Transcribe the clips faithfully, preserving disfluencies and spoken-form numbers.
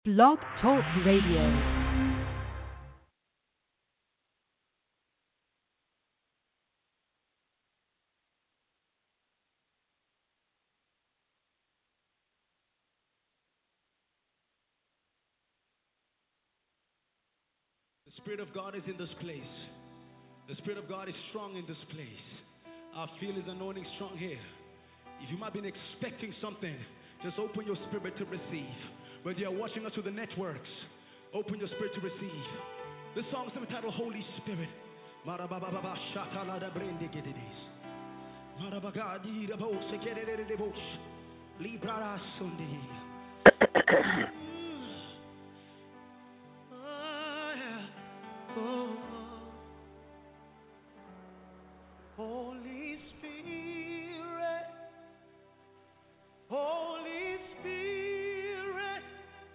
Blog Talk Radio. The Spirit of God is in this place. The Spirit of God is strong in this place. I feel His anointing strong here. If you might have been expecting something, just open your spirit to receive. Whether you're watching us through the networks, open your spirit to receive. This song is entitled Holy Spirit. Oh, Holy Spirit, Holy Spirit,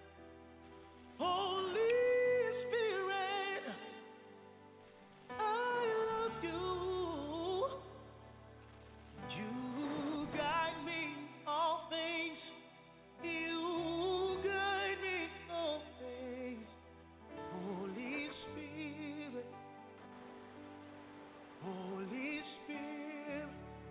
Holy Spirit, I love you. You guide me all things. You guide me all things. Holy Spirit, Holy Spirit,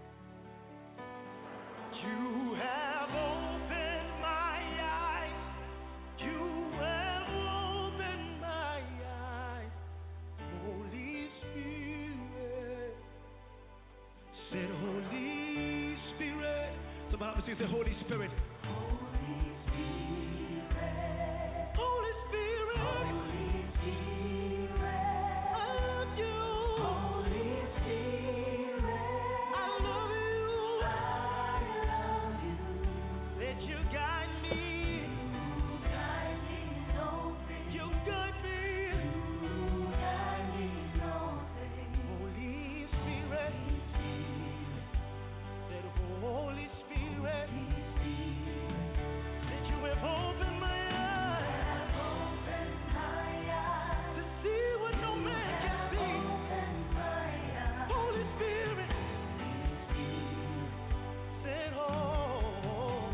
you have opened my eyes. You have opened my eyes. Holy Spirit, said Holy Spirit. Somebody say, say Holy Spirit. Holy Spirit. Holy Spirit. Holy Spirit. I love you. Holy Spirit. I love you. I love you. Let you guide me. You guide me, no thing. You guide me. You guide me, no thing. Holy Spirit. That Holy Spirit. That you have opened my eyes. To see what no man can see. Holy Spirit. Said, oh,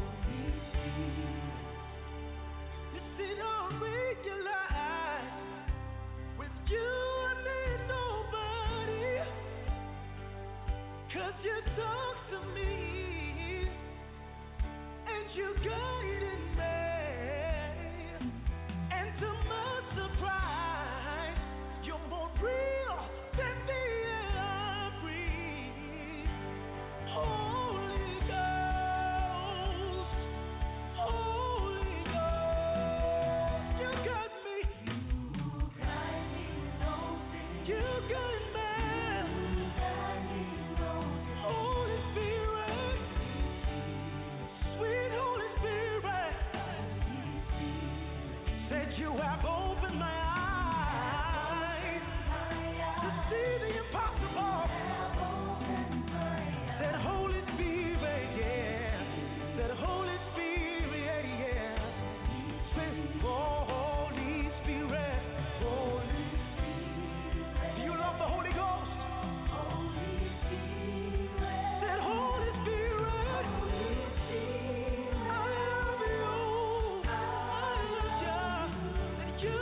you see, don't realize with you I need nobody. Cause you talk to me and you guided me. And to my surprise, you're more real than the air I breathe. Holy Ghost, Holy Ghost, you got me. You guide me, no thing. You guide me. You guide me, no thing. Holy Spirit, sweet Holy Spirit, said you have opened my eyes to see the impossible. Said Holy Spirit, yeah. Said Holy Spirit, yeah. Said oh, Holy Spirit, Holy Spirit. Do you love the Holy Ghost? Holy Spirit. Said Holy Spirit, Holy Spirit. I love you. I love you. That you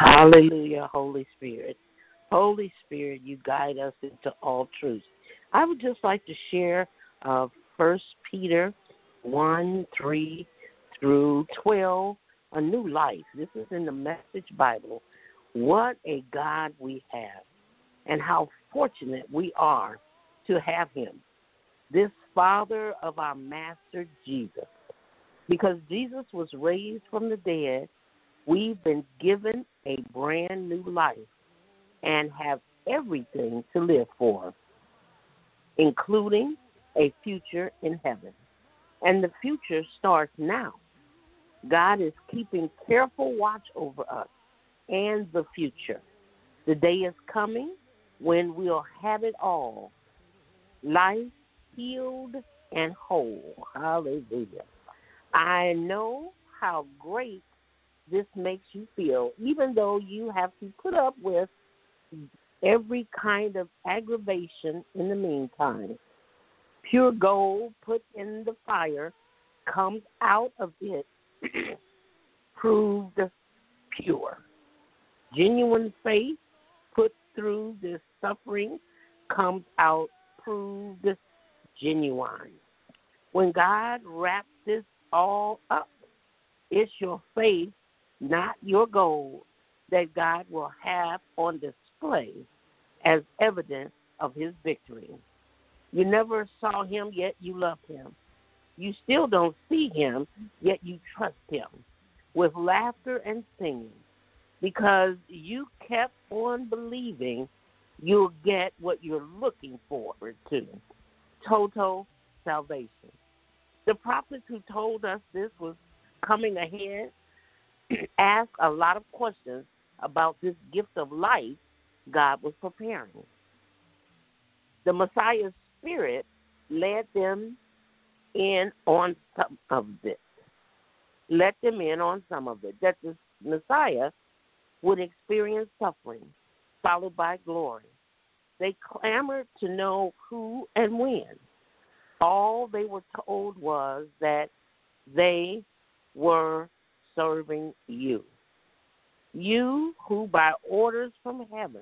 Hallelujah, Holy Spirit. Holy Spirit, you guide us into all truth. I would just like to share uh, First Peter one, three through twelve, a new life. This is in the Message Bible. What a God we have, and how fortunate we are to have him, this Father of our Master Jesus. Because Jesus was raised from the dead, we've been given a brand new life and have everything to live for, including a future in heaven. And the future starts now. God is keeping careful watch over us and the future. The day is coming when we'll have it all, life healed and whole. Hallelujah. I know how great this makes you feel, even though you have to put up with every kind of aggravation in the meantime. Pure gold put in the fire comes out of it proved pure. Genuine faith put through this suffering comes out proved genuine. When God wraps this all up, it's your faith, not your gold, that God will have on display as evidence of his victory. You never saw him, yet you love him. You still don't see him, yet you trust him with laughter and singing. Because you kept on believing, you'll get what you're looking forward to, total salvation. The prophets who told us this was coming ahead asked a lot of questions about this gift of life God was preparing. The Messiah's Spirit led them in on some of this. Let them in on some of it, that the Messiah would experience suffering, followed by glory. They clamored to know who and when. All they were told was that they were serving you. You who by orders from heaven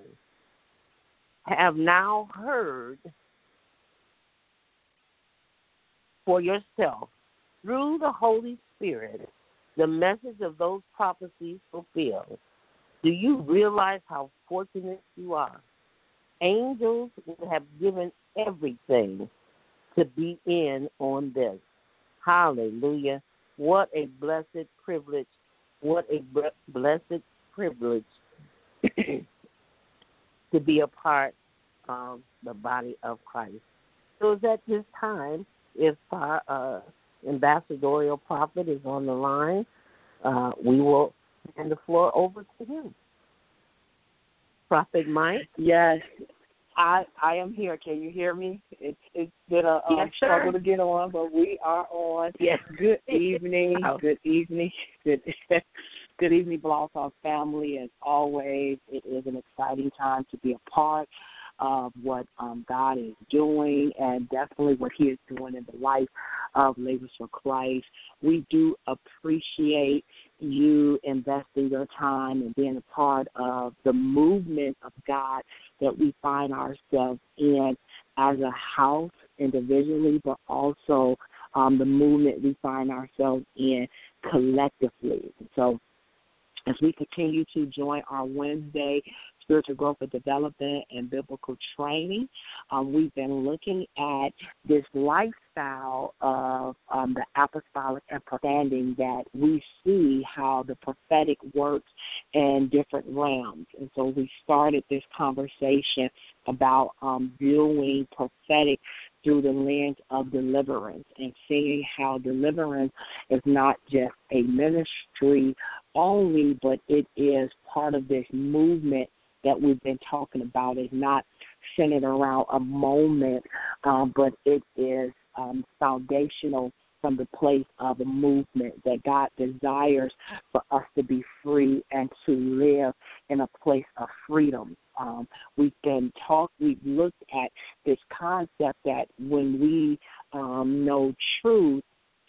have now heard for yourself through the Holy Spirit the message of those prophecies fulfilled. Do you realize how fortunate you are? Angels would have given everything to be in on this. Hallelujah. What a blessed privilege. What a blessed privilege to be a part of the body of Christ. So at this time, if our uh, ambassadorial prophet is on the line, uh, we will hand the floor over to him. Prophet Mike? Yes, I I am here. Can you hear me? It's It's been a um, yes, struggle to get on, but we are on. Yes. Good evening. Oh. Good evening. Good Good evening, Blog Talk family. As always, it is an exciting time to be a part of what um, God is doing and definitely what he is doing in the life of Labors for Christ. We do appreciate you investing your time and being a part of the movement of God that we find ourselves in as a house individually, but also um, the movement we find ourselves in collectively. So as we continue to join our Wednesday spiritual growth and development and biblical training, um, we've been looking at this lifestyle of um, the apostolic understanding that we see how the prophetic works in different realms. And so we started this conversation about um, viewing prophetic through the lens of deliverance and seeing how deliverance is not just a ministry only, but it is part of this movement that we've been talking about. Is not centered around a moment, um, but it is um, foundational from the place of a movement that God desires for us to be free and to live in a place of freedom. Um, we've been talk. We've looked at this concept that when we um, know truth,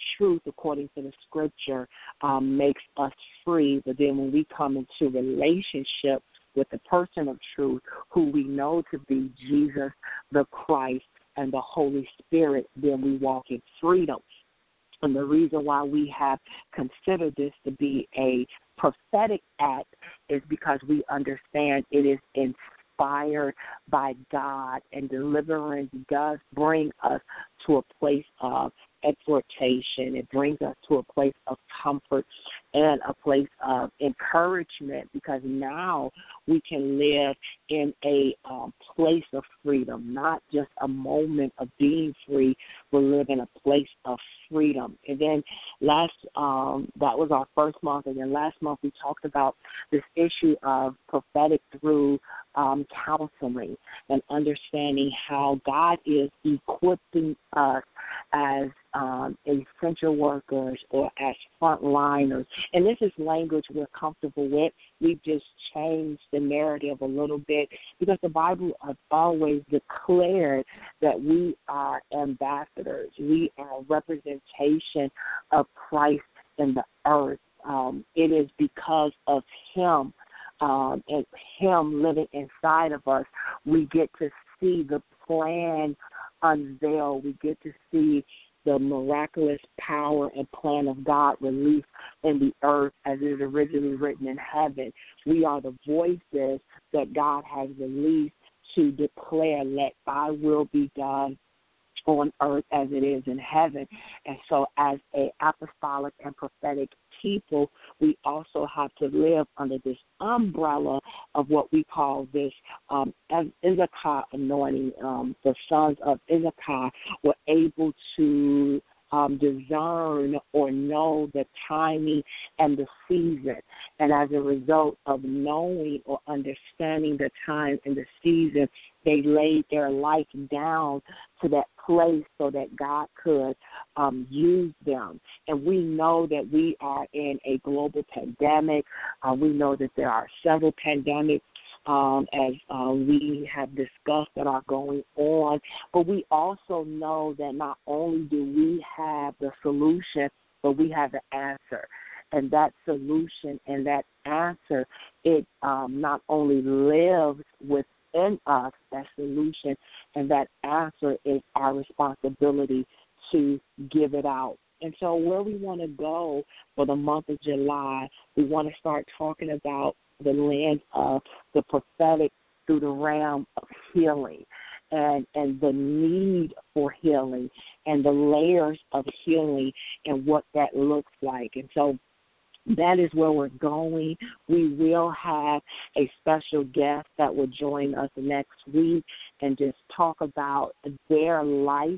truth, according to the scripture, um, makes us free. But then when we come into relationship with the person of truth, who we know to be Jesus, the Christ, and the Holy Spirit, then we walk in freedom. And the reason why we have considered this to be a prophetic act is because we understand it is inspired by God, and deliverance does bring us to a place of exhortation. It brings us to a place of comfort and a place of encouragement, because now we can live in a um, place of freedom, not just a moment of being free. We live in a place of freedom. And then last, um, that was our first month, and then last month we talked about this issue of prophetic through um, counseling and understanding how God is equipping us as um, essential workers or as frontliners. And this is language we're comfortable with. We've just changed the narrative a little bit, because the Bible has always declared that we are ambassadors. We are a representation of Christ in the earth. Um, it is because of Him um, and Him living inside of us, we get to see the plan unveiled. We get to see the miraculous power and plan of God released in the earth as it is originally written in heaven. We are the voices that God has released to declare, let thy will be done on earth as it is in heaven. And so as a apostolic and prophetic people, we also have to live under this umbrella of what we call this um, Issachar anointing. Um, the sons of Issachar were able to um, discern or know the timing and the season. And as a result of knowing or understanding the time and the season, they laid their life down to that place so that God could um, use them. And we know that we are in a global pandemic. Uh, we know that there are several pandemics um, as uh, we have discussed that are going on. But we also know that not only do we have the solution, but we have the answer. And that solution and that answer, it um, not only lives with in us, that solution, and that answer is our responsibility to give it out. And so where we want to go for the month of July, we want to start talking about the lens of the prophetic through the realm of healing and, and the need for healing and the layers of healing and what that looks like. And so that is where we're going. We will have a special guest that will join us next week and just talk about their life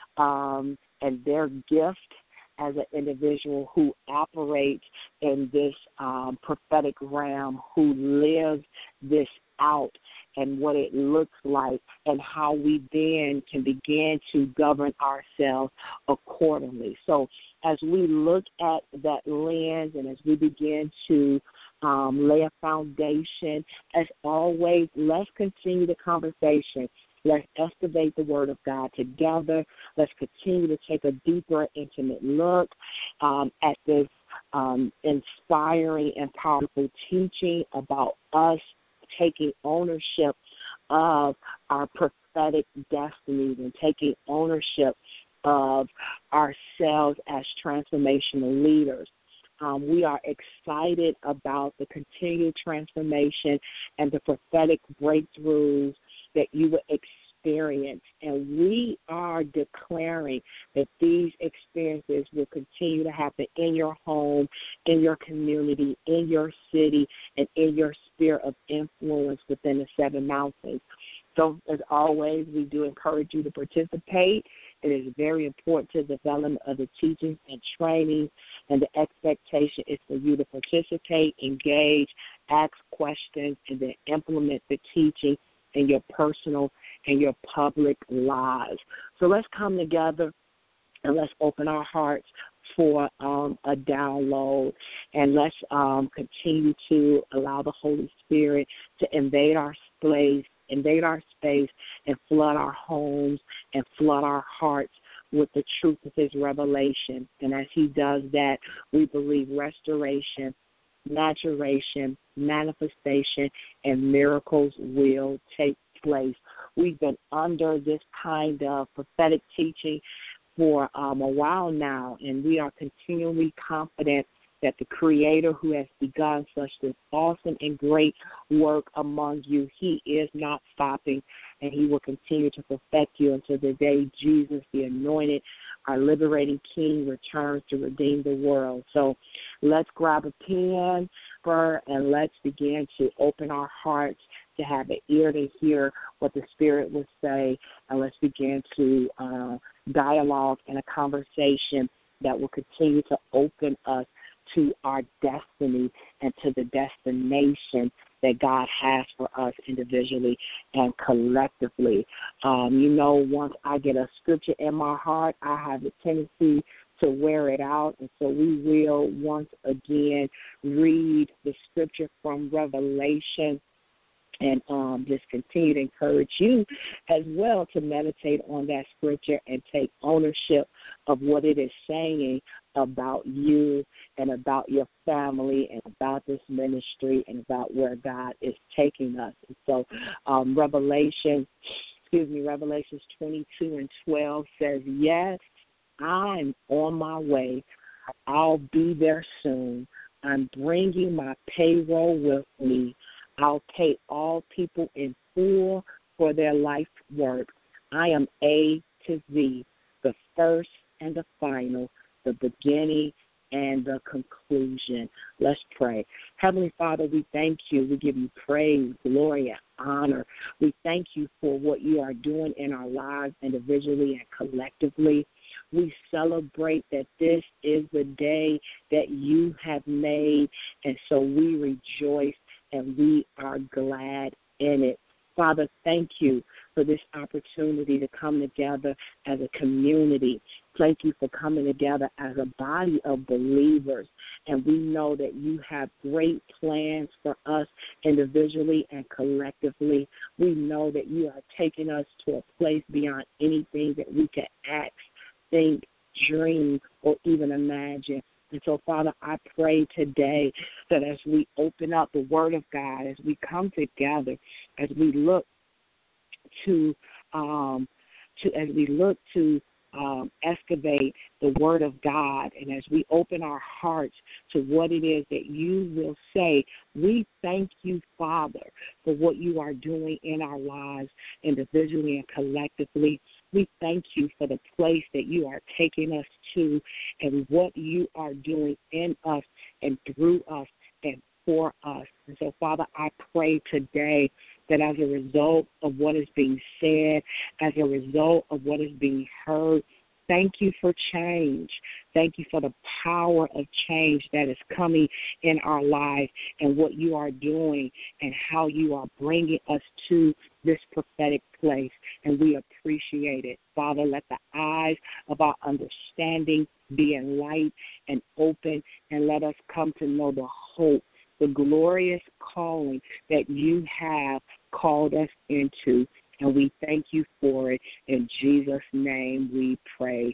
um, and their gift as an individual who operates in this um, prophetic realm, who lives this out, and what it looks like, and how we then can begin to govern ourselves accordingly. So as we look at that lens and as we begin to um, lay a foundation, as always, let's continue the conversation. Let's excavate the Word of God together. Let's continue to take a deeper, intimate look um, at this um, inspiring and powerful teaching about us taking ownership of our prophetic destinies and taking ownership of ourselves as transformational leaders. Um, we are excited about the continued transformation and the prophetic breakthroughs that you will experience. And we are declaring that these experiences will continue to happen in your home, in your community, in your city, and in your sphere of influence within the seven mountains. So, as always, we do encourage you to participate. It is very important to the development of the teachings and training, and the expectation is for you to participate, engage, ask questions, and then implement the teaching in your personal and your public lives. So let's come together and let's open our hearts for um, a download, and let's um, continue to allow the Holy Spirit to invade our space, invade our space, and flood our homes and flood our hearts with the truth of his revelation. And as he does that, we believe restoration, maturation, manifestation, and miracles will take place. We've been under this kind of prophetic teaching for um, a while now, and we are continually confident that the Creator who has begun such this awesome and great work among you, he is not stopping, and he will continue to perfect you until the day Jesus, the anointed, our liberating King, returns to redeem the world. So let's grab a pen, for, and let's begin to open our hearts to have an ear to hear what the Spirit will say, and let's begin to uh, dialogue and a conversation that will continue to open us to our destiny and to the destination that God has for us individually and collectively. Um, you know, once I get a scripture in my heart, I have a tendency to wear it out, and so we will once again read the scripture from Revelation and um, just continue to encourage you as well to meditate on that scripture and take ownership of what it is saying about you and about your family and about this ministry and about where God is taking us. And so um, Revelation, excuse me, Revelations twenty-two and twelve says, yes, I'm on my way. I'll be there soon. I'm bringing my payroll with me. I'll pay all people in full for their life work. I am A to Z, the first and the final, the beginning and the conclusion. Let's pray. Heavenly Father, we thank you. We give you praise, glory, and honor. We thank you for what you are doing in our lives individually and collectively. We celebrate that this is the day that you have made, and so we rejoice and we are glad in it. Father, thank you for this opportunity to come together as a community. Thank you for coming together as a body of believers. And we know that you have great plans for us individually and collectively. We know that you are taking us to a place beyond anything that we can ask, think, dream, or even imagine. And so, Father, I pray today that as we open up the Word of God, as we come together, as we look to, um, to as we look to um, excavate the Word of God, and as we open our hearts to what it is that you will say, we thank you, Father, for what you are doing in our lives individually and collectively. We thank you for the place that you are taking us to and what you are doing in us and through us and for us. And so, Father, I pray today that as a result of what is being said, as a result of what is being heard, thank you for change. Thank you for the power of change that is coming in our life and what you are doing and how you are bringing us to this prophetic place, and we appreciate it. Father, let the eyes of our understanding be enlightened and open, and let us come to know the hope, the glorious calling that you have called us into, and we thank you for it. In Jesus' name we pray,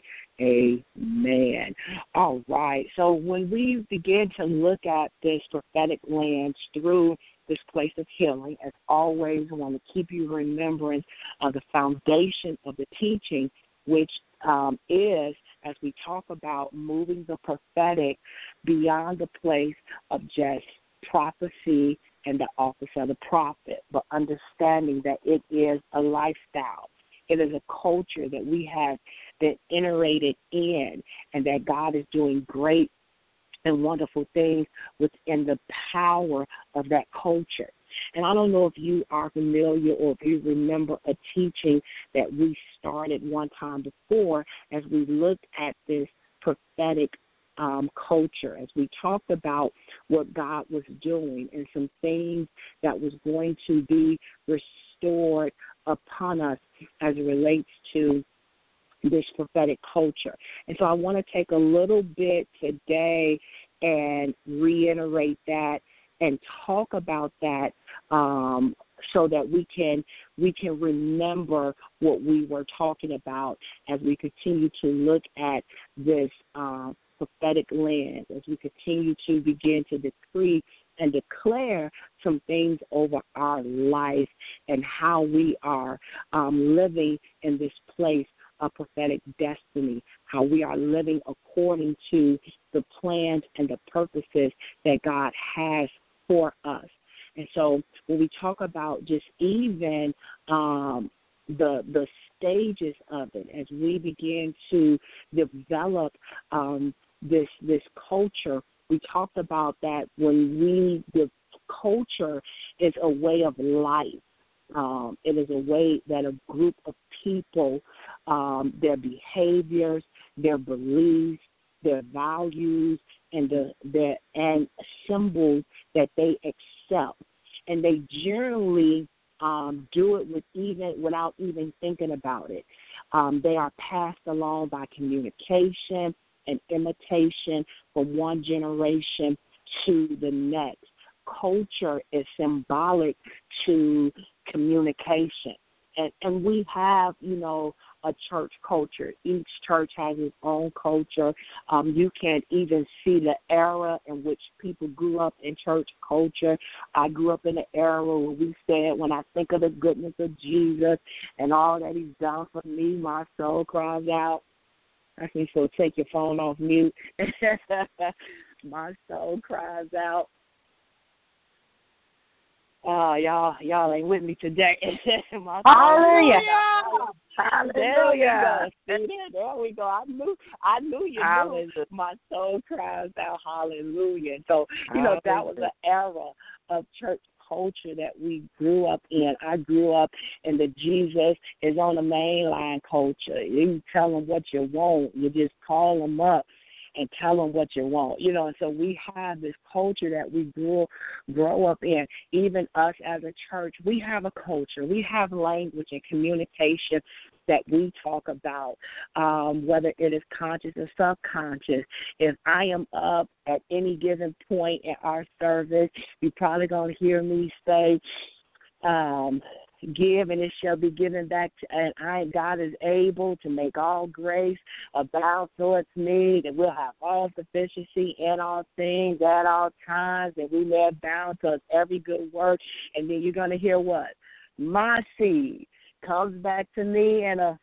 amen. All right, so when we begin to look at this prophetic lens through this place of healing, as always, I want to keep you remembering of the foundation of the teaching, which um, is, as we talk about moving the prophetic beyond the place of just prophecy and the office of the prophet, but understanding that it is a lifestyle. It is a culture that we have been iterated in, and that God is doing great and wonderful things within the power of that culture. And I don't know if you are familiar or if you remember a teaching that we started one time before as we looked at this prophetic um, culture, as we talked about what God was doing and some things that was going to be restored upon us as it relates to this prophetic culture. And so I want to take a little bit today and reiterate that and talk about that um, so that we can we can remember what we were talking about as we continue to look at this uh, prophetic lens, as we continue to begin to decree and declare some things over our life and how we are um, living in this place of prophetic destiny, how we are living according to the plans and the purposes that God has for us. And so when we talk about just even um, the the stages of it, as we begin to develop um, this this culture, we talked about that when we, the culture is a way of life. Um, it is a way that a group of people, um, their behaviors, their beliefs, their values, and the their and symbols that they accept, and they generally um, do it with even without even thinking about it. Um, they are passed along by communication and imitation from one generation to the next. Culture is symbolic to communication. And, and we have, you know, a church culture. Each church has its own culture. Um, you can even see the era in which people grew up in church culture. I grew up in the era where we said, when I think of the goodness of Jesus and all that he's done for me, my soul cries out. I can so take your phone off mute. My soul cries out. Oh, y'all, y'all ain't with me today. My Hallelujah. Hallelujah. There we go. See, there we go. I knew, I knew you Hallelujah. knew. My soul cries out, hallelujah. And so, you know, that was an era of church culture that we grew up in. I grew up in the Jesus is on the main line culture. You tell them what you want. You just call them up and tell them what you want, you know. And so we have this culture that we grew grow up in. Even us as a church, we have a culture. We have language and communication that we talk about, um, whether it is conscious or subconscious. If I am up at any given point in our service, you're probably going to hear me say, um, give and it shall be given back to, and I, God is able to make all grace abound towards me, that we'll have all sufficiency in all things at all times, that we may abound to us every good work. And then you're going to hear what? My seed comes back to me in a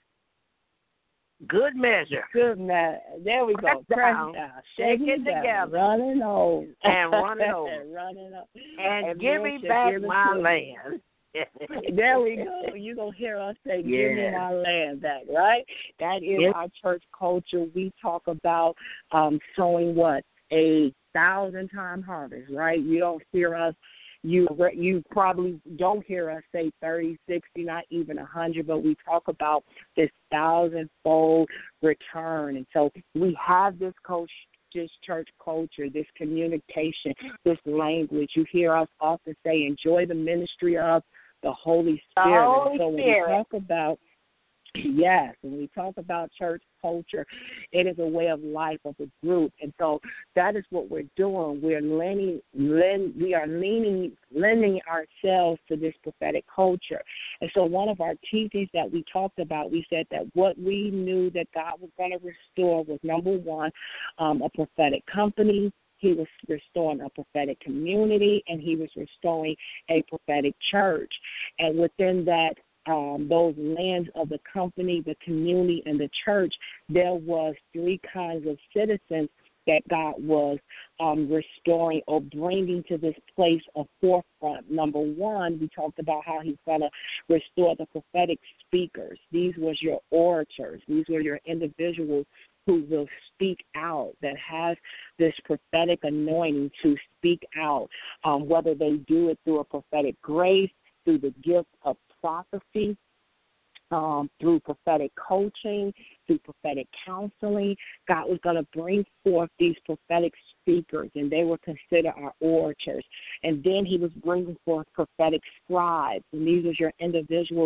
good measure. Good measure. There we go. Press down, down, shake it down, together, running over, and running over, and running up, and, and give me back my to land. There we go. You're going to hear us say, give Yeah. me my land back, right? That is Yes. our church culture. We talk about um, sowing what? A thousand-time harvest, right? You don't hear us. You you probably don't hear us say thirty, sixty, not even one hundred, but we talk about this thousand-fold return. And so we have this coach. This church culture, this communication, this language. You hear us often say, enjoy the ministry of the Holy Spirit. The Holy and so when Spirit. we talk about, yes, when we talk about church culture, it is a way of life of a group. And so that is what we're doing. We're leaning, lean, we are leaning, lending ourselves to this prophetic culture. And so one of our teachings that we talked about, we said that what we knew that God was going to restore was, number one, um, a prophetic company. He was restoring a prophetic community, and he was restoring a prophetic church. And within that, um, those lands of the company, the community, and the church, there was three kinds of citizens that God was um, restoring or bringing to this place of forefront. Number one, we talked about how he's going to restore the prophetic speakers. These was your orators. These were your individuals who will speak out, that has this prophetic anointing to speak out, um, whether they do it through a prophetic grace, through the gift of prophecy, um, through prophetic coaching, through prophetic counseling. God was going to bring forth these prophetic speakers, and they were considered our orators. And then he was bringing forth prophetic scribes, and these are your individuals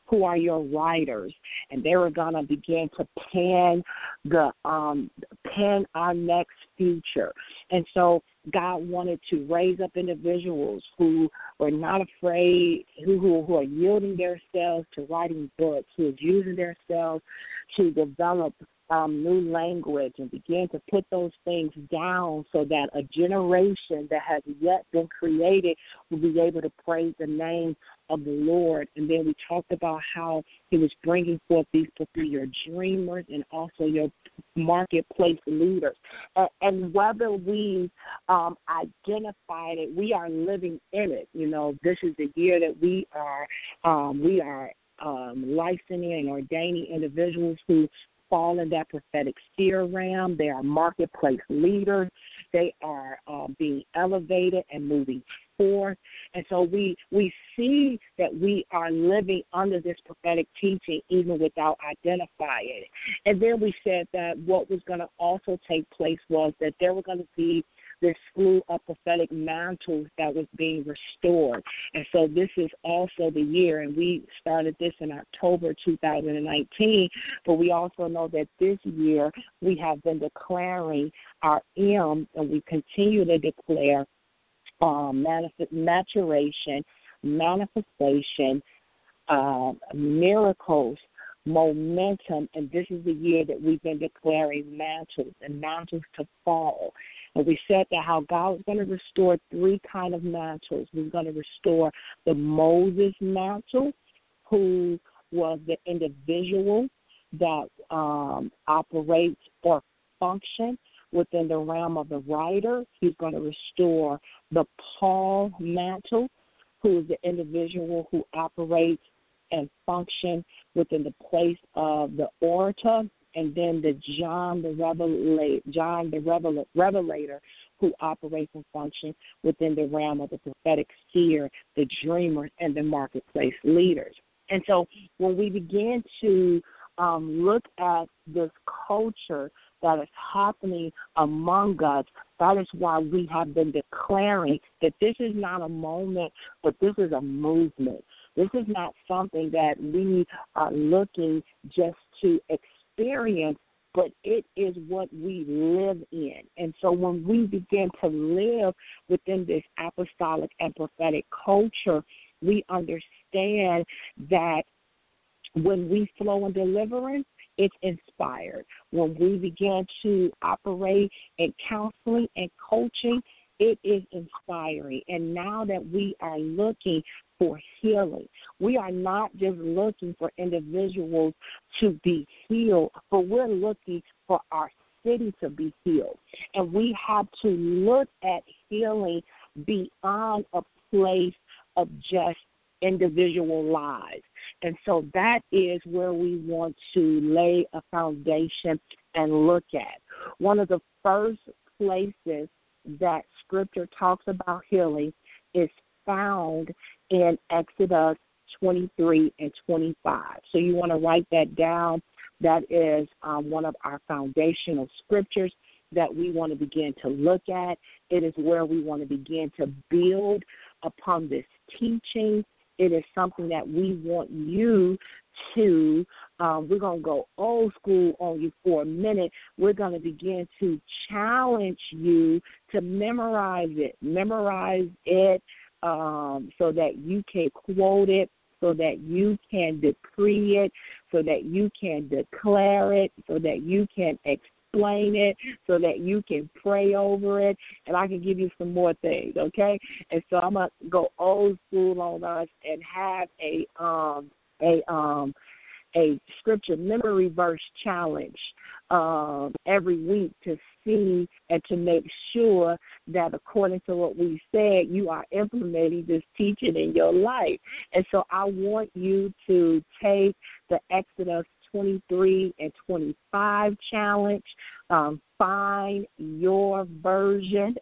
who are your writers, and they were going to begin to pen the um, pen our next future. And so God wanted to raise up individuals who were not afraid, who, who, who are yielding themselves to writing books, who are using themselves to develop um, new language and begin to put those things down so that a generation that has yet been created will be able to praise the name of the Lord. And then we talked about how he was bringing forth these through your dreamers and also your marketplace leaders. And, and whether we um, identified it, we are living in it. You know, this is the year that we are um, we are um, licensing and ordaining individuals who fall in that prophetic seer realm. They are marketplace leaders. They are uh, being elevated and moving forth. And so we we see that we are living under this prophetic teaching even without identifying it. And then we said that what was going to also take place was that there were going to be this slew of prophetic mantles that was being restored. And so this is also the year, and we started this in October two thousand nineteen, but we also know that this year we have been declaring our M, and we continue to declare um, manifest, maturation, manifestation, uh, miracles, momentum, and this is the year that we've been declaring mantles and mantles to fall. And we said that how God was going to restore three kind of mantles. He was going to restore the Moses mantle, who was the individual that um, operates or functions within the realm of the writer. He's going to restore the Paul mantle, who is the individual who operates and functions within the place of the orator. And then the John the Revelator, John the Revel- Revelator, who operates and functions within the realm of the prophetic seer, the dreamers, and the marketplace leaders. And so when we begin to um, look at this culture that is happening among us, that is why we have been declaring that this is not a moment, but this is a movement. This is not something that we are looking just to experience. Experience, but it is what we live in. And so when we begin to live within this apostolic and prophetic culture, we understand that when we flow in deliverance, it's inspired. When we begin to operate in counseling and coaching, it is inspiring. And now that we are looking for healing, we are not just looking for individuals to be healed, but we're looking for our city to be healed. And we have to look at healing beyond a place of just individual lives. And so that is where we want to lay a foundation and look at. One of the first places that Scripture talks about healing is found in Exodus twenty-three and twenty-five. So you want to write that down. That is um, one of our foundational scriptures that we want to begin to look at. It is where we want to begin to build upon this teaching. It is something that we want you to, um, we're going to go old school on you for a minute. We're going to begin to challenge you to memorize it. Memorize it um, so that you can quote it, so that you can decree it, so that you can declare it, so that you can explain it, so that you can pray over it, and I can give you some more things, okay? And so I'm going to go old school on us and have a um a um a scripture memory verse challenge um, every week to see and to make sure that according to what we said, you are implementing this teaching in your life. And so I want you to take the Exodus twenty-three and twenty-five challenge, um, find your version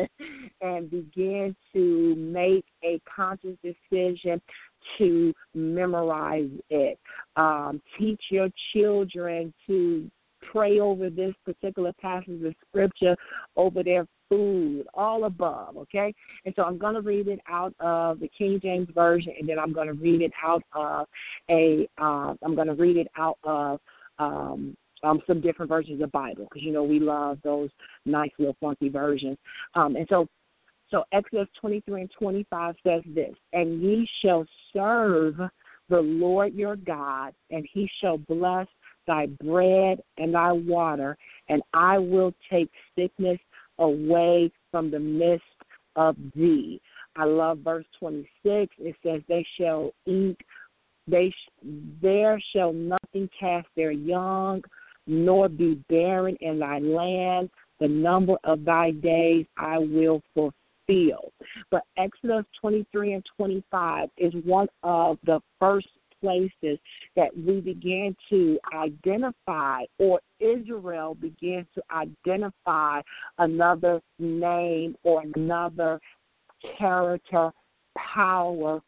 and begin to make a conscious decision to memorize it. Um, teach your children to pray over this particular passage of scripture, over their food, all above, okay? And so I'm going to read it out of the King James Version, and then I'm going to read it out of a, uh, I'm going to read it out of um, um, some different versions of the Bible, because, you know, we love those nice little funky versions. Um, and so, so Exodus twenty-three and twenty-five says this, and ye shall serve the Lord your God, and he shall bless thy bread and thy water, and I will take sickness away from the midst of thee. I love verse twenty-six. It says, they shall eat, they sh- there shall nothing cast their young, nor be barren in thy land. The number of thy days I will fulfill. But Exodus twenty-three and twenty-five is one of the first places that we began to identify, or Israel began to identify another name or another character, power,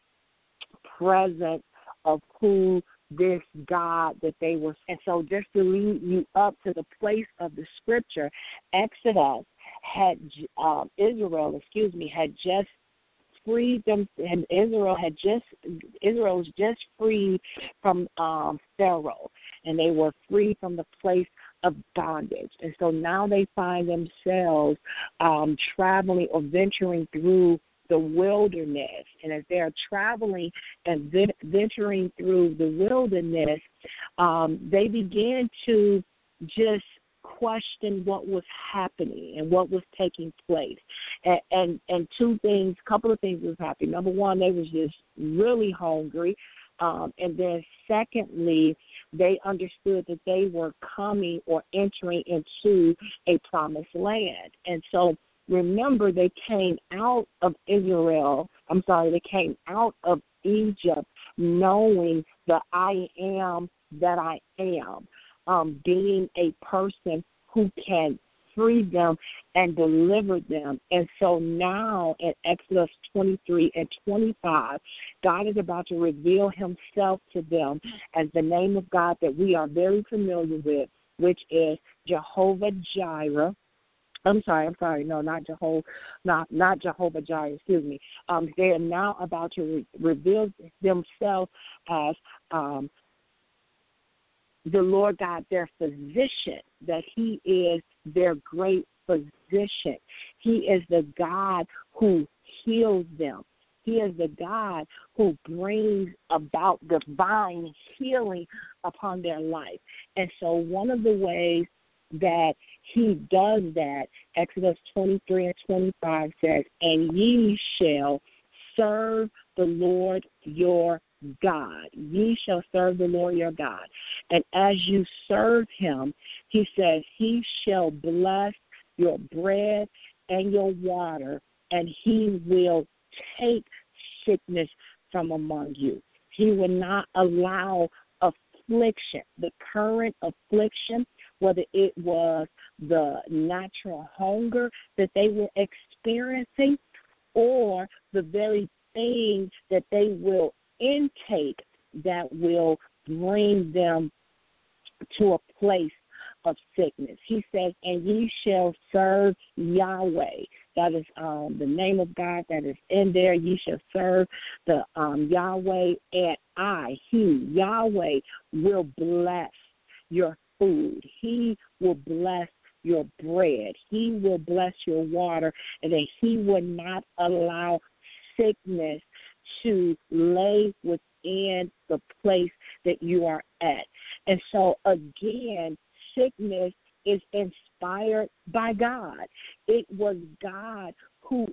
presence of who this God that they were. And so just to lead you up to the place of the scripture, Exodus had um, Israel, excuse me, had just freed them, and Israel had just Israel was just freed from um, Pharaoh, and they were free from the place of bondage. And so now they find themselves um, traveling or venturing through the wilderness. And as they're traveling and venturing through the wilderness, um, they began to just question what was happening and what was taking place. And, and and two things, a couple of things was happening. Number one, they was just really hungry. Um, and then secondly, they understood that they were coming or entering into a promised land. And so remember, they came out of Israel, I'm sorry, they came out of Egypt knowing the I am that I am. Um, being a person who can free them and deliver them. And so now in Exodus twenty-three and twenty-five, God is about to reveal himself to them as the name of God that we are very familiar with, which is Jehovah Jireh. I'm sorry, I'm sorry, no, not Jehovah, not not Jehovah Jireh, excuse me. Um, they are now about to re- reveal themselves as um, the Lord God, their physician, that he is their great physician. He is the God who heals them. He is the God who brings about divine healing upon their life. And so one of the ways that he does that, Exodus twenty-three and twenty-five says, and ye shall serve the Lord your God. Ye shall serve the Lord your God. And as you serve him, he says, he shall bless your bread and your water, and he will take sickness from among you. He will not allow affliction, the current affliction, whether it was the natural hunger that they were experiencing or the very things that they will intake that will bring them to a place of sickness. He says, and ye shall serve Yahweh. That is um, the name of God that is in there. Ye shall serve the um, Yahweh, and I, he, Yahweh, will bless your food. He will bless your bread. He will bless your water, and that he will not allow sickness to lay within the place that you are at. And so, again, sickness is inspired by God. It was God who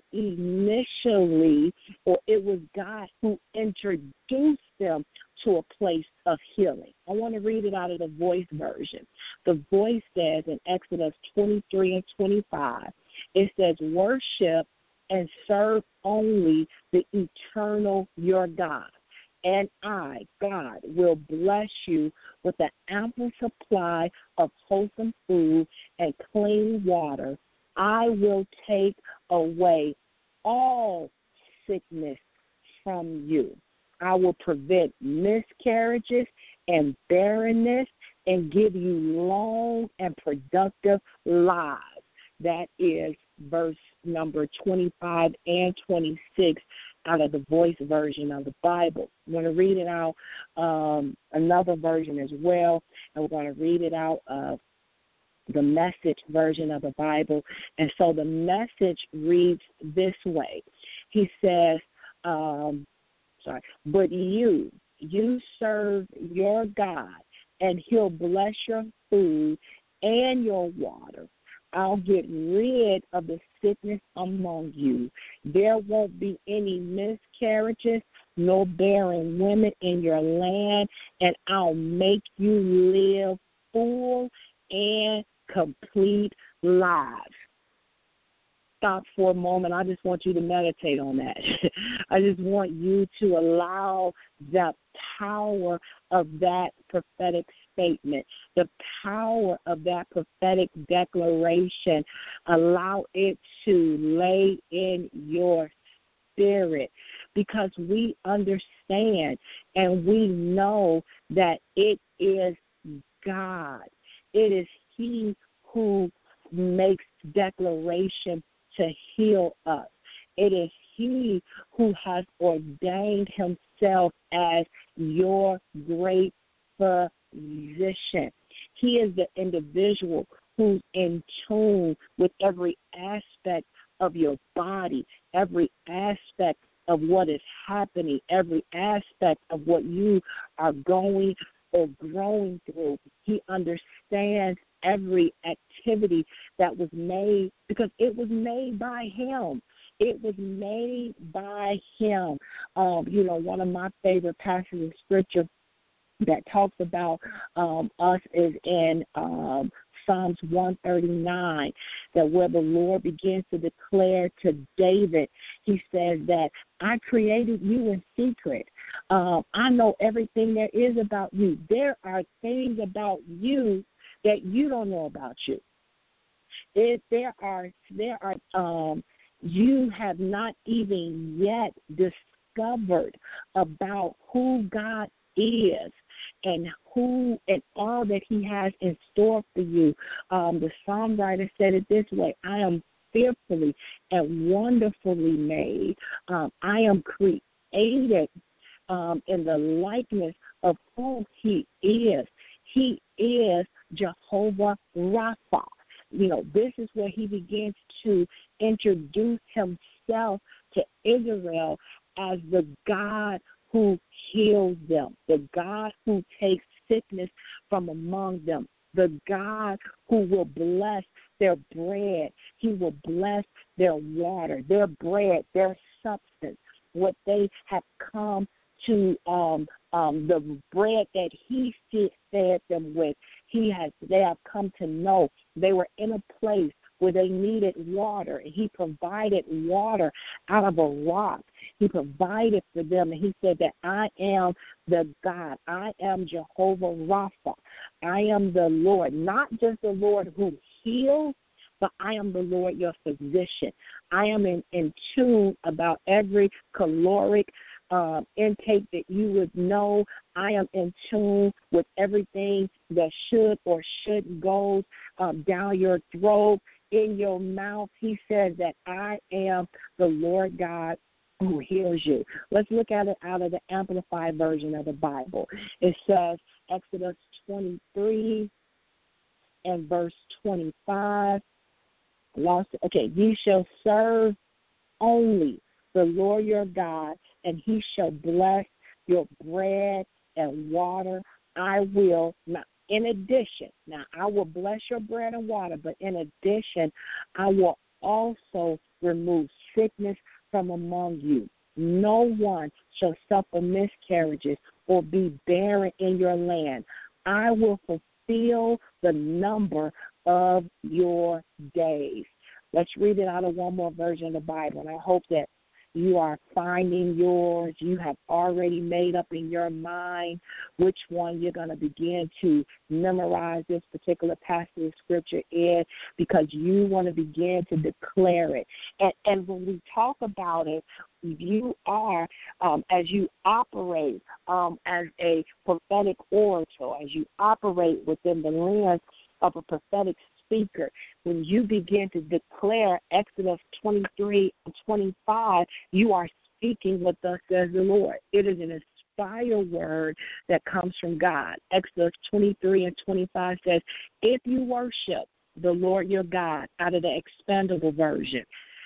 initially, or it was God who introduced them to a place of healing. I want to read it out of the Voice version. The Voice says in Exodus twenty-three and twenty-five, it says, worship and serve only the eternal your God. And I, God, will bless you with an ample supply of wholesome food and clean water. I will take away all sickness from you. I will prevent miscarriages and barrenness and give you long and productive lives. That is verse number twenty-five and twenty-six out of the Voice version of the Bible. I'm going to read it out um, another version as well, and we're going to read it out of the Message version of the Bible. And so the Message reads this way. He says, um, sorry, but you, you serve your God, and he'll bless your food and your water. I'll get rid of the sickness among you. There won't be any miscarriages, no barren women in your land, and I'll make you live full and complete lives. Stop for a moment. I just want you to meditate on that. I just want you to allow the power of that prophetic statement, the power of that prophetic declaration, allow it to lay in your spirit, because we understand and we know that it is God. It is He who makes declaration to heal us. It is He who has ordained Himself as your great physician. He is the individual who's in tune with every aspect of your body, every aspect of what is happening, every aspect of what you are going or growing through. He understands every activity that was made, because it was made by Him. It was made by Him. Um, you know, one of my favorite passages of Scripture that talks about um, us is in um, Psalms one thirty-nine, that where the Lord begins to declare to David, He says that I created you in secret. Um, I know everything there is about you. There are things about you that you don't know about you. If there are, there are, um, you have not even yet discovered about who God is and who and all that He has in store for you. Um, the songwriter said it this way: I am fearfully and wonderfully made. Um, I am created um, in the likeness of who He is. He is Jehovah Rapha. You know, this is where He begins to introduce Himself to Israel as the God who heals them, the God who takes sickness from among them, the God who will bless their bread. He will bless their water, their bread, their substance, what they have come to, um, um, the bread that He fed them with. He has, they have come to know. They were in a place where they needed water, and He provided water out of a rock. He provided for them, and He said that I am the God. I am Jehovah Rapha. I am the Lord, not just the Lord who heals, but I am the Lord your physician. I am in, in tune about every caloric Uh, intake that you would know. I am in tune with everything that should or shouldn't go um, down your throat, in your mouth. He says that I am the Lord God who heals you. Let's look at it out of the Amplified version of the Bible. It says, Exodus twenty-three and verse twenty-five. Okay, ye shall serve only the Lord your God, and He shall bless your bread and water. I will, now, in addition, now I will bless your bread and water, but in addition, I will also remove sickness from among you. No one shall suffer miscarriages or be barren in your land. I will fulfill the number of your days. Let's read it out of one more version of the Bible, and I hope that You are finding yours. You have already made up in your mind which one you're going to begin to memorize this particular passage of Scripture in, because you want to begin to declare it. And, and when we talk about it, you are, um, as you operate um, as a prophetic orator, as you operate within the lens of a prophetic speaker, when you begin to declare Exodus twenty-three and twenty-five, you are speaking what thus says the Lord. It is an inspired word that comes from God. Exodus twenty-three and twenty-five says, if you worship the Lord your God, out of the expandable version,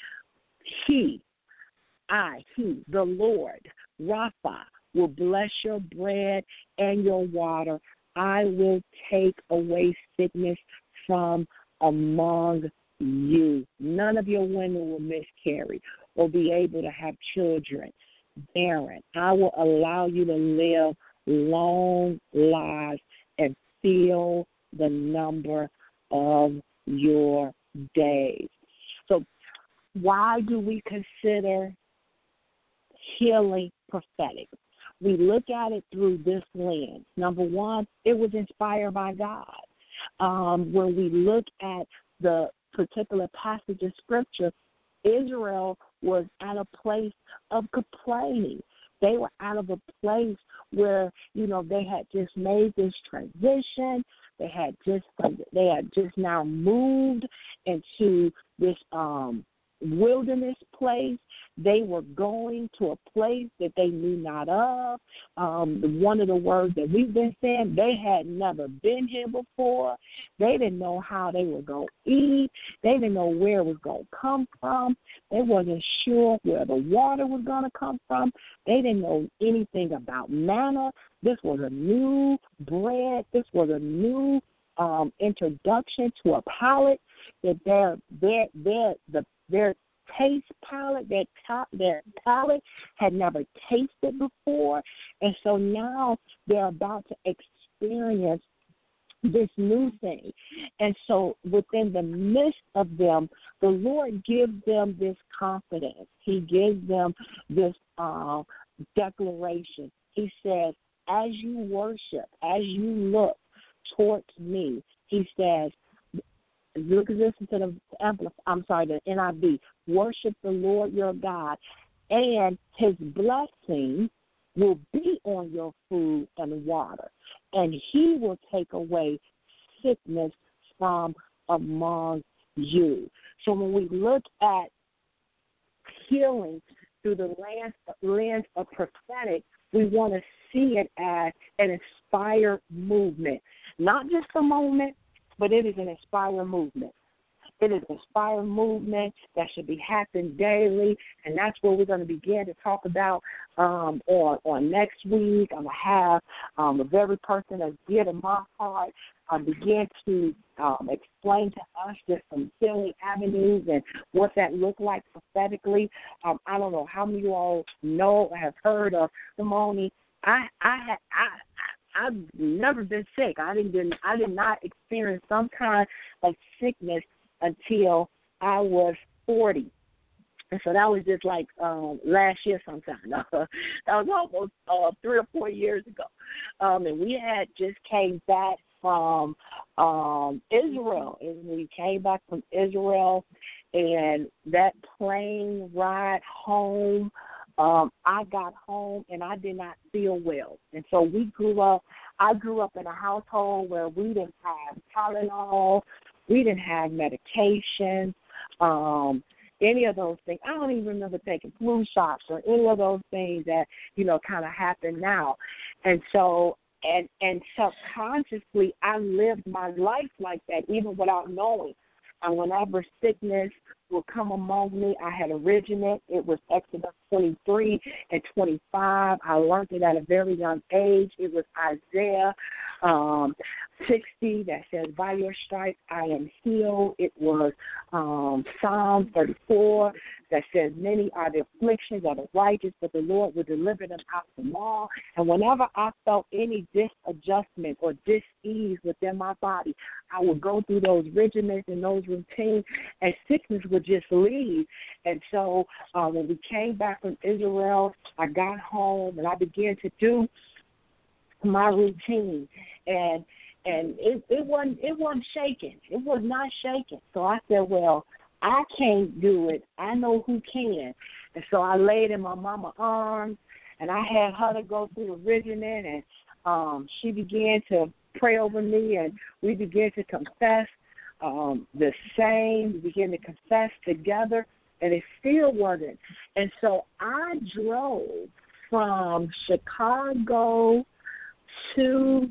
he, I, he, the Lord, Rapha, will bless your bread and your water. I will take away sickness from among you. None of your women will miscarry or be able to have children barren. I will allow you to live long lives and fill the number of your days. So why do we consider healing prophetic? We look at it through this lens. Number one, it was inspired by God. Um, when we look at the particular passage of Scripture, Israel was at a place of complaining. They were out of a place where, you know, they had just made this transition. They had just they had just now moved into this um, wilderness place. They were going to a place that they knew not of. Um, one of the words that we've been saying, they had never been here before. They didn't know how they were going to eat. They didn't know where it was going to come from. They wasn't sure where the water was going to come from. They didn't know anything about manna. This was a new bread. This was a new um, introduction to a palate that their their their the their taste palate, their top, their palate had never tasted before, and so now they're about to experience this new thing. And so within the midst of them, the Lord gives them this confidence. He gives them this uh, declaration. He says, as you worship, as you look towards me, he says, look at this instead of amplify. I'm sorry, the N I V. Worship the Lord your God, and his blessing will be on your food and water, and he will take away sickness from among you. So when we look at healing through the lens, lens of prophetic, we want to see it as an inspired movement, not just a moment, but it is an inspired movement. It is an inspired movement that should be happening daily, and that's what we're going to begin to talk about um, on, on next week. I'm going to have um, the very person that's dear to my heart uh, begin to um, explain to us just some healing avenues and what that looked like prophetically. Um, I don't know how many of you all know or have heard of Simone. I I had I. I've never been sick. I didn't. I did not experience some kind of sickness until I was forty, and so that was just like um, last year sometime. that was almost uh, three or four years ago, um, and we had just came back from um, Israel, and we came back from Israel, and that plane ride home. Um, I got home and I did not feel well. And so we grew up, I grew up in a household where we didn't have Tylenol, we didn't have medication, um, any of those things. I don't even remember taking flu shots or any of those things that, you know, kind of happen now. And so, and, and subconsciously I lived my life like that, even without knowing. And whenever sickness would come among me, I had originated. It was Exodus twenty-three and twenty-five. I learned it at a very young age. It was Isaiah um, sixty that says, by your stripes I am healed. It was um, Psalm thirty-four that says, many are the afflictions of the righteous, but the Lord will deliver them out from all. And whenever I felt any disadjustment or dis-ease within my body, I would go through those regimens and those routines, and sickness would just leave. And so uh, when we came back from Israel, I got home and I began to do my routine, and and it, it wasn't it wasn't shaking. It was not shaking. So I said, well, I can't do it. I know who can. And so I laid in my mama's arms, and I had her to go through the regimen, and um, she began to pray over me, and we began to confess um, the same. We began to confess together, and it still wasn't. And so I drove from Chicago to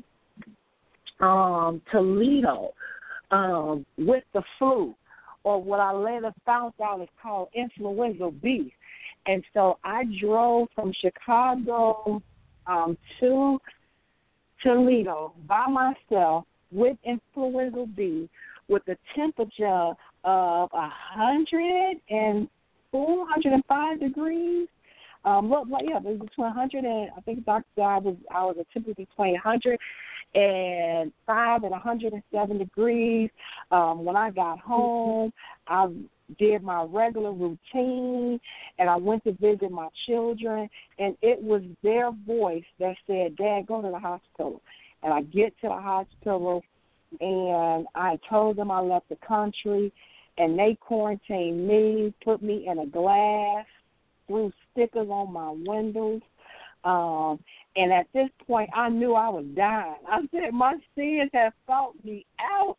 um, Toledo um, with the flu, or what I later found out is called influenza B. And so I drove from Chicago um, to Toledo by myself with influenza B, with a temperature of one hundred four, one hundred five degrees. Um, look, like, yeah, it was between one hundred and I think Doctor said I was I was a temperature between one hundred five and one hundred seven degrees. Um, when I got home, I did my regular routine, and I went to visit my children, and it was their voice that said, Dad, go to the hospital. And I get to the hospital, and I told them I left the country, and they quarantined me, put me in a glass, threw stickers on my windows. Um, and at this point, I knew I was dying. I said, my sins have fought me out.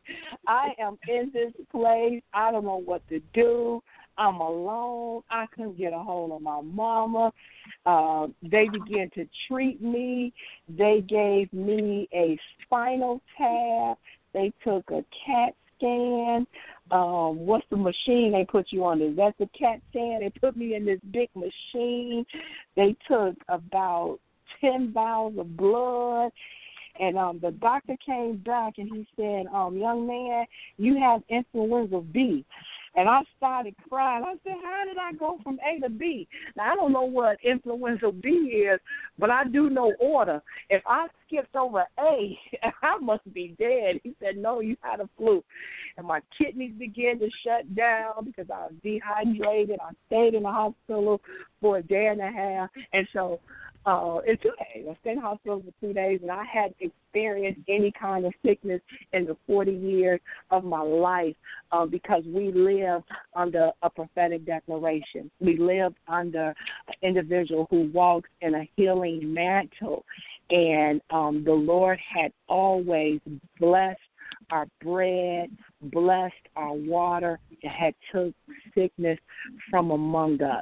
I am in this place. I don't know what to do. I'm alone. I couldn't get a hold of my mama. Uh, they began to treat me. They gave me a spinal tap. They took a CAT scan. Um, what's the machine they put you on? Is that the CAT scan? They put me in this big machine. They took about ten vials of blood. And um, the doctor came back and he said, um, young man, you have influenza B. And I started crying. I said, how did I go from A to B? Now, I don't know what influenza B is, but I do know order. If I skipped over A, I must be dead. He said, no, you had a flu. And my kidneys began to shut down because I was dehydrated. I stayed in the hospital for a day and a half. And so uh, in two days, I stayed in the hospital for two days, and I hadn't experienced any kind of sickness in the forty years of my life uh, because we lived under a prophetic declaration. We lived under an individual who walks in a healing mantle, and um, the Lord had always blessed our bread, blessed our water, and had took sickness from among us.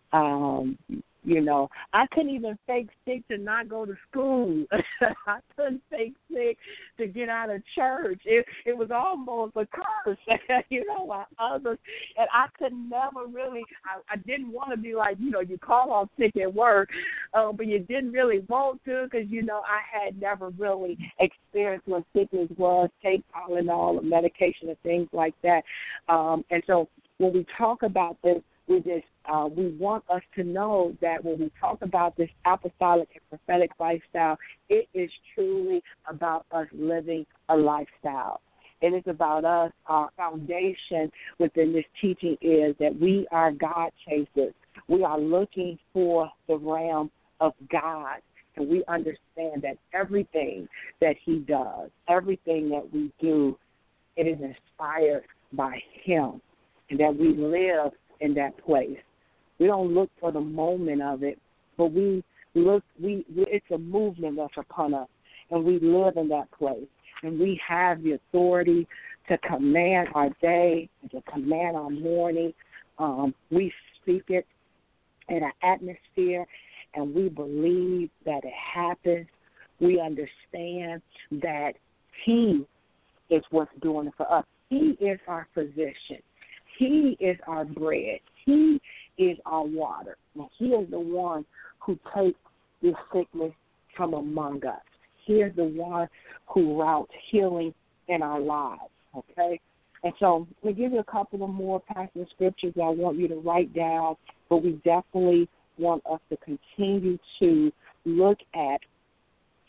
Um, you know, I couldn't even fake sick to not go to school. I couldn't fake sick to get out of church. It it was almost a curse, you know, while others. And I could never really, I, I didn't want to be like, you know, you call off sick at work, uh, but you didn't really want to because, you know, I had never really experienced what sickness was, take Tylenol or medication and things like that. Um, and so when we talk about this, we just uh, we want us to know that when we talk about this apostolic and prophetic lifestyle, it is truly about us living a lifestyle. It is about us. Our foundation within this teaching is that we are God chasers. We are looking for the realm of God, and we understand that everything that He does, everything that we do, it is inspired by Him, and that we live in that place. We don't look for the moment of it, but we look, we, we it's a movement that's upon us, and we live in that place. And we have the authority to command our day, and to command our morning. Um, we speak it in an atmosphere, and we believe that it happens. We understand that He is what's doing it for us. He is our physician. He is our bread. He is our water. And He is the one who takes this sickness from among us. He is the one who routes healing in our lives, okay? And so we give you a couple of more passage scriptures that I want you to write down, but we definitely want us to continue to look at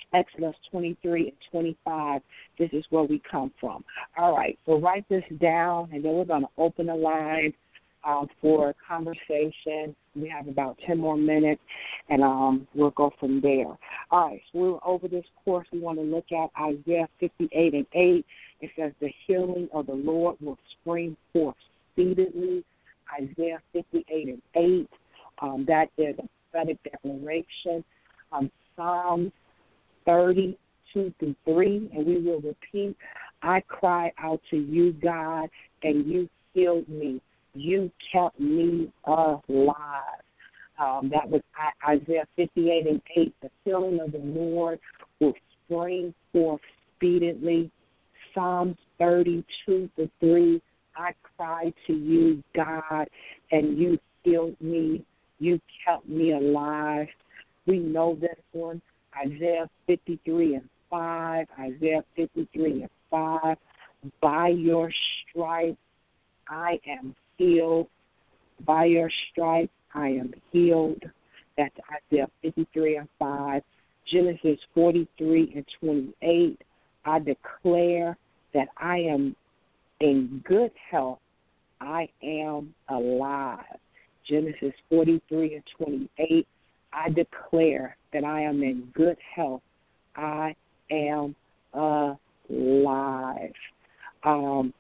Exodus twenty-three and twenty-five. This is where we come from. All right, so write this down, and then we're going to open the line uh, for conversation. We have about ten more minutes, and um, we'll go from there. All right, so we're over this course. We want to look at Isaiah fifty-eight and eight. It says, the healing of the Lord will spring forth speedily. Isaiah fifty-eight and eight. Um, that is a prophetic declaration. Um, Psalms thirty-two through three, and we will repeat. I cry out to you, God, and you healed me. You kept me alive. Um, that was Isaiah fifty-eight and eight. The healing of the Lord will spring forth speedily. Psalms thirty-two to three. I cried to you, God, and you healed me. You kept me alive. We know this one. Isaiah fifty-three and five. Isaiah fifty-three and five. By your stripes I am healed. By your stripes I am healed. That's Isaiah fifty-three and five. Genesis forty-three and twenty-eight. I declare that I am in good health. I am alive. Genesis forty-three and twenty-eight. I declare that I am in good health. I am alive. Um,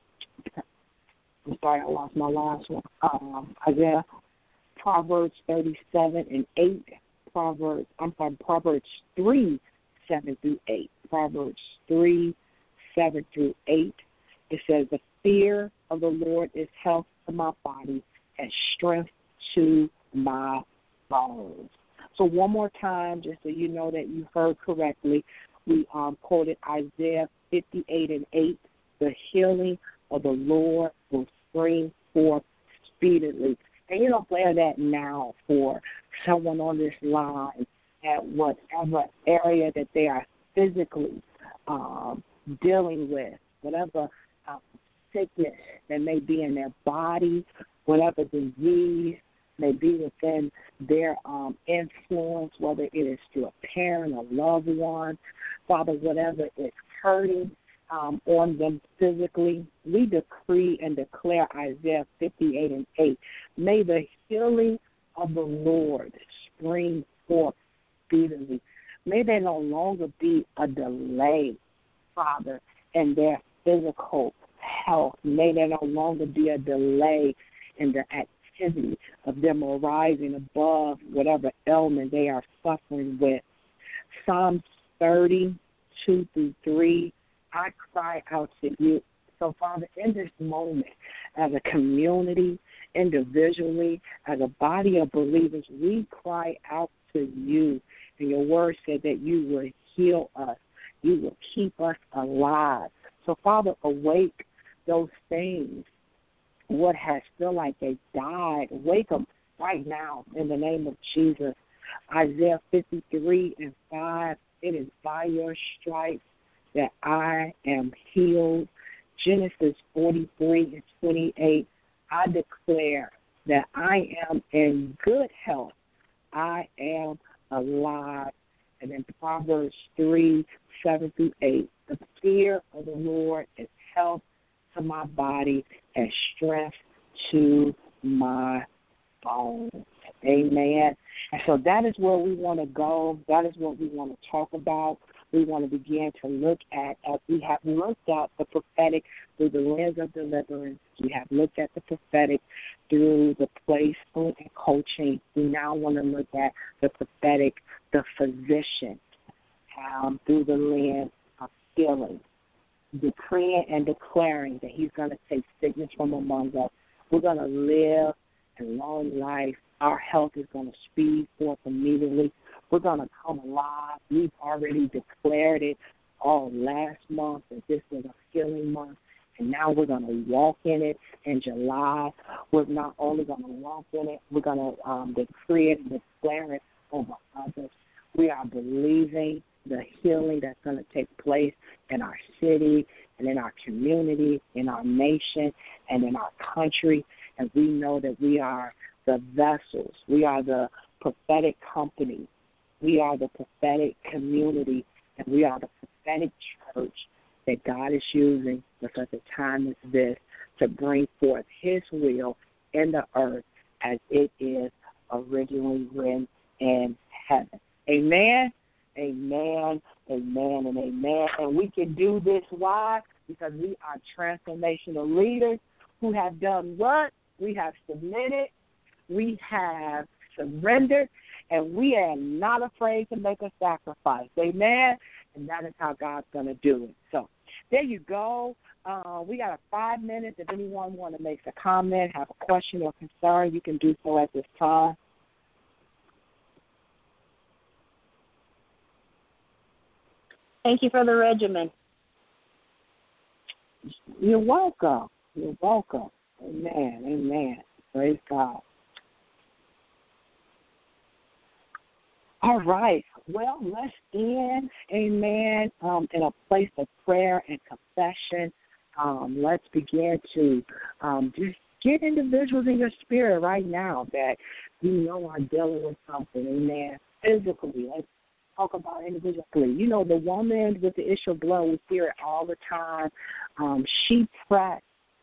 I'm sorry, I lost my last one. Um, Isaiah, Proverbs thirty-seven and eight. Proverbs, I'm sorry, Proverbs three, seven through eight. Proverbs three, seven through eight. It says, the fear of the Lord is health to my body and strength to my bones. So one more time, just so you know that you heard correctly, we um, quoted Isaiah fifty-eight and eight. The healing of the Lord will spring forth speedily. And you don't play that now for someone on this line at whatever area that they are physically um, dealing with, whatever uh, sickness that may be in their body, whatever disease may be within their um, influence, whether it is through a parent, a loved one, Father, whatever is hurting um, on them physically, we decree and declare Isaiah fifty-eight and eight. May the healing of the Lord spring forth speedily. May there no longer be a delay, Father, in their physical health. May there no longer be a delay in the activity of them arising above whatever ailment they are suffering with. Psalms thirty-two through three, I cry out to you. So, Father, in this moment, as a community, individually, as a body of believers, we cry out to you. And your word said that you will heal us. You will keep us alive. So, Father, awake those things, what has felt like they died. Wake them right now in the name of Jesus. Isaiah fifty-three and five, it is by your stripes that I am healed. Genesis forty-three and twenty-eight, I declare that I am in good health. I am alive. And in Proverbs three, seven through eight, the fear of the Lord is health to my body and strength to my bones. Amen. And so that is where we want to go. That is what we want to talk about. We want to begin to look at, as we have looked at the prophetic through the lens of deliverance. We have looked at the prophetic through the place and coaching. We now want to look at the prophetic, the physician, um, through the lens of healing, decreeing and declaring that he's going to take sickness from among us. We're going to live a long life. Our health is going to speed forth immediately. We're going to come alive. We've already declared it all last month that this was a healing month, and now we're going to walk in it in July. We're not only going to walk in it, we're going to um, decree it and declare it over others. We are believing the healing that's going to take place in our city and in our community, in our nation, and in our country, and we know that we are the vessels. We are the prophetic company We are the prophetic community, and we are the prophetic church that God is using for such a time as this to bring forth his will in the earth as it is originally written in heaven. Amen, amen, amen, and amen. And we can do this, why? Because we are transformational leaders who have done what? We have submitted, we have surrendered, and we are not afraid to make a sacrifice. Amen? And that is how God's going to do it. So there you go. Uh, we got five minutes. If anyone want to make a comment, have a question or concern, you can do so at this time. Thank you for the regimen. You're welcome. You're welcome. Amen. Amen. Praise God. All right. Well, let's end, amen, um, in a place of prayer and confession. Um, let's begin to um, just get individuals in your spirit right now that you know are dealing with something, amen, physically. Let's talk about individually. You know, the woman with the issue of blood, we hear it all the time. Um, she pressed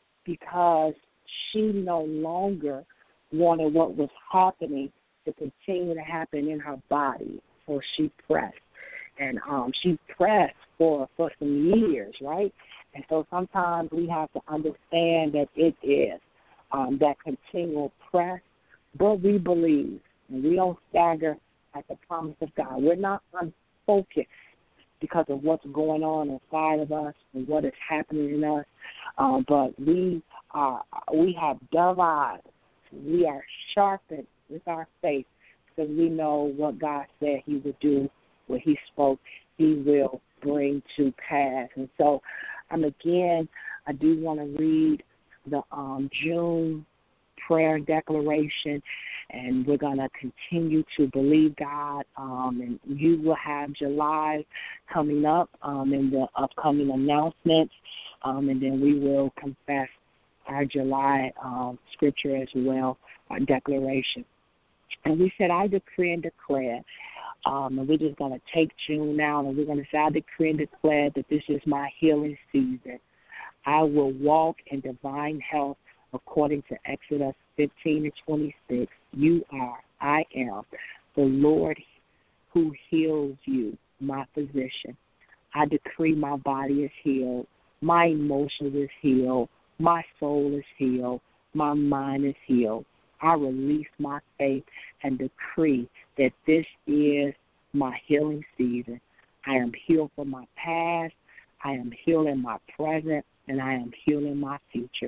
because she no longer wanted what was happening to continue to happen in her body. So she pressed. And um, she pressed for, for some years, right? And so sometimes we have to understand that it is um, that continual press, but we believe, and we don't stagger at the promise of God. We're not unfocused because of what's going on inside of us and what is happening in us, uh, but we are we have dove eyes. We are sharpened with our faith because we know what God said he would do, what he spoke, he will bring to pass. And so, um, again, I do want to read the um, June prayer declaration, and we're going to continue to believe God, um, and you will have July coming up um, in the upcoming announcements, um, and then we will confess our July um, scripture as well, our declaration. And we said, I decree and declare, um, and we're just going to take June now, and we're going to say, I decree and declare that this is my healing season. I will walk in divine health according to Exodus fifteen and twenty-six. You are, I am, the Lord who heals you, my physician. I decree my body is healed, my emotions is healed, my soul is healed, my mind is healed. I release my faith and decree that this is my healing season. I am healed from my past, I am healed in my present, and I am healed in my future.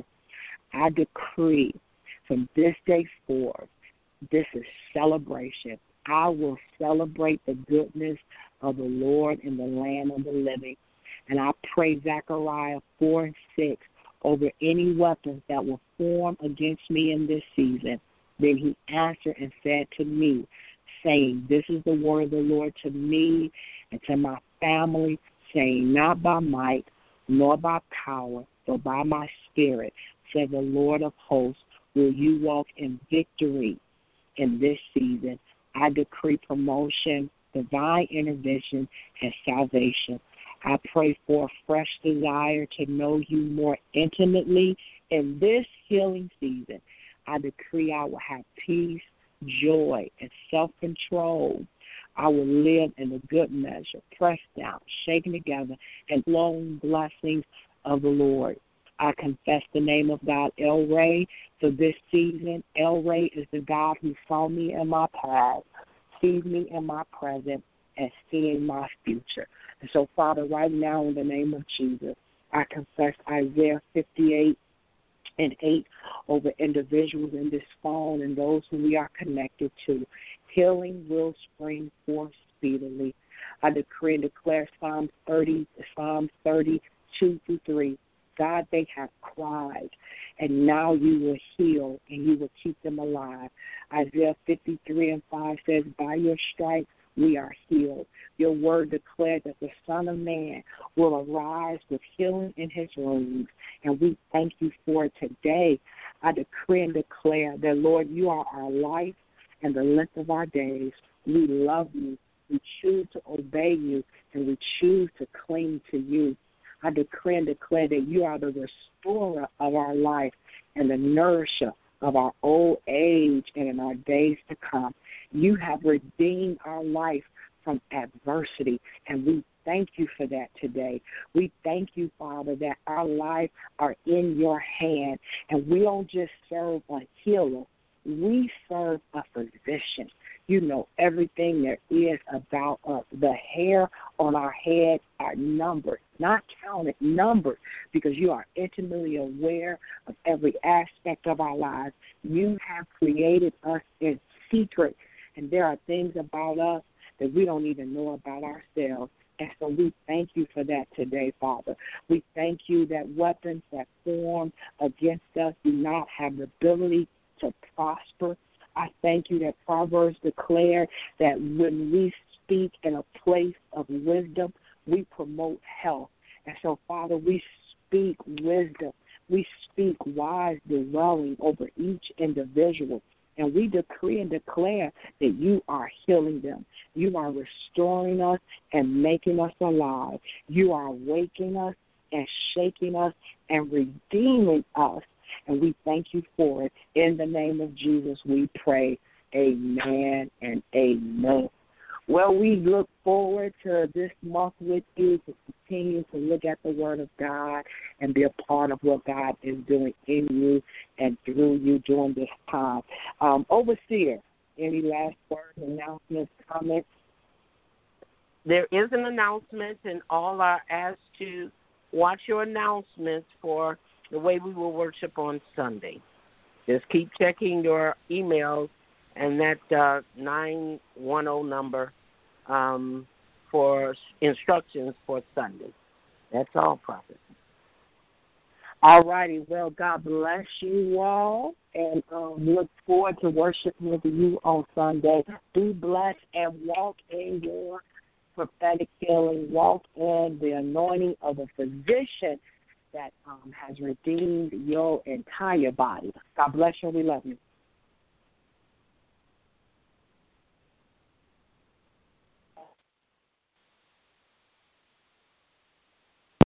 I decree from this day forward, this is celebration. I will celebrate the goodness of the Lord in the land of the living. And I pray Zechariah four and six over any weapons that will form against me in this season. Then he answered and said to me, saying, this is the word of the Lord to me and to my family, saying, not by might nor by power, but by my spirit, said the Lord of hosts, will you walk in victory in this season. I decree promotion, divine intervention, and salvation. I pray for a fresh desire to know you more intimately in this healing season. I decree I will have peace, joy, and self-control. I will live in the good measure, pressed down, shaken together, and flowing blessings of the Lord. I confess the name of God, El Ray, for this season. El Ray is the God who saw me in my past, sees me in my present, and seeing my future. And so, Father, right now in the name of Jesus, I confess Isaiah fifty-eight and eight over individuals in this phone and those who we are connected to. Healing will spring forth speedily. I decree and declare Psalms thirty, Psalms thirty-two through three. God, they have cried, and now you will heal, and you will keep them alive. Isaiah fifty-three and five says, by your stripes we are healed. Your word declared that the Son of Man will arise with healing in his wings, and we thank you for it today. I decree and declare that, Lord, you are our life and the length of our days. We love you, We choose to obey you, and we choose to cling to you. I decree and declare that you are the restorer of our life and the nourisher of our old age and in our days to come. You have redeemed our life from adversity, and we thank you for that today. We thank you, Father, that our lives are in your hand, and we don't just serve a healer. We serve a physician. You know everything there is about us. The hair on our head are numbered, not counted, numbered, because you are intimately aware of every aspect of our lives. You have created us in secret, and there are things about us that we don't even know about ourselves. And so we thank you for that today, Father. We thank you that weapons that form against us do not have the ability to prosper. I thank you that Proverbs declare that when we speak in a place of wisdom, we promote health. And so, Father, we speak wisdom. We speak wise dwelling over each individual. And we decree and declare that you are healing them. You are restoring us and making us alive. You are waking us and shaking us and redeeming us. And we thank you for it. In the name of Jesus, we pray. Amen and amen. Well, we look forward to this month with you to continue to look at the Word of God and be a part of what God is doing in you and through you during this time. Um, Overseer, any last words, announcements, comments? There is an announcement, and all are asked to watch your announcements for the way we will worship on Sunday. Just keep checking your emails and that uh, nine one zero number um, for instructions for Sunday. That's all, Prophet. All righty. Well, God bless you all, and um, look forward to worshiping with you on Sunday. Be blessed and walk in your prophetic healing. Walk in the anointing of the physician that um, has redeemed your entire body. God bless you. We love you.